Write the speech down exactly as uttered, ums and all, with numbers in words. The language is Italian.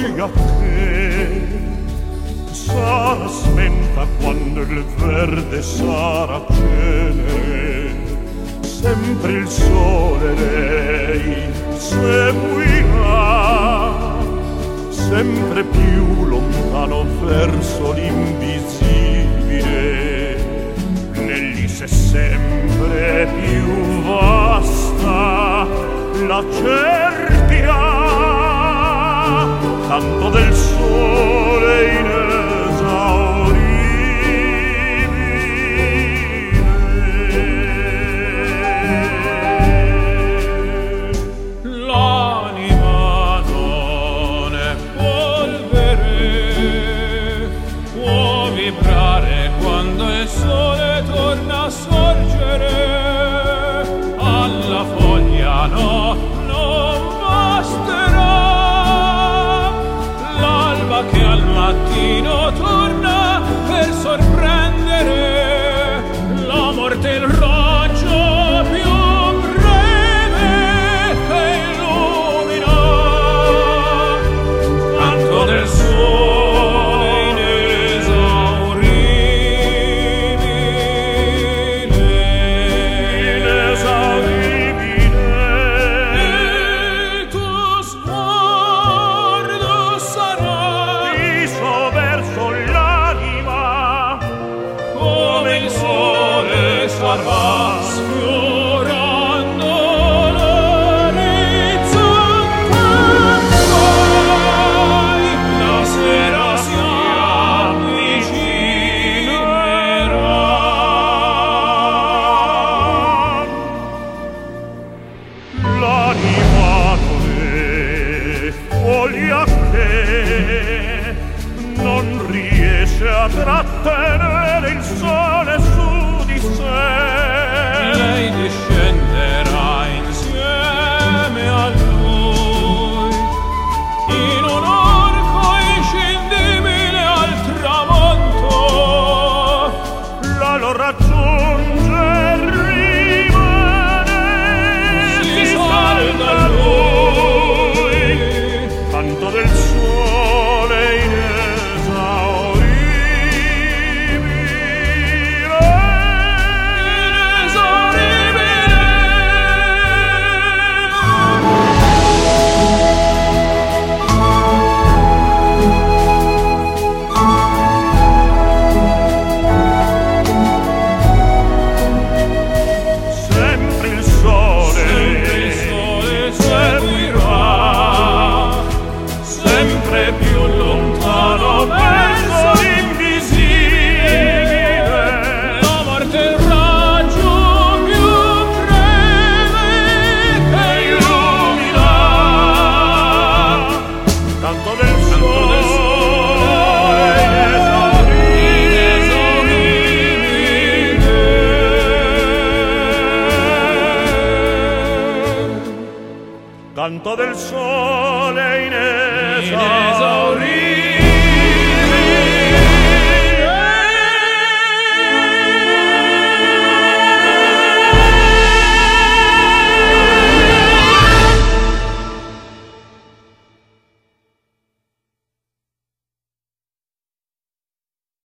voglia che sarà smenta quando il verde sarà cenere, sempre il sole lei seguirà, sempre più lontano verso l'invisibile, negli se sempre più vasta la cerchia, canto del sole inesauribile. L'anima non è polvere, può vibrare quando il sole torna a sorgere. Alla foglia no, non basterà l'alba che al mattino torna per sorprendere la morte, il raggio più breve che illumina, canto del sole inesauribile, Inesauribile. il tuo sguardo sarà Viso verso l'anima, come il sole sarà sfiorando l'orizzonte. Poi la sera si avvicinerà. l'anima non è foglia che non riesce a trattenere il sole su di sé. Lei discenderà insieme a lui in un orco inscindibile al tramonto. La lo raggiunge e rimane, Si salda a lui, canto del sole inesauribile. Sempre il sole, Sempre il sole seguirà, sempre più lontano verso l'invisibile. la morte è il raggio più breve che illumina, Canto del canto del sole inesauribile. Canto del sole inesauribile.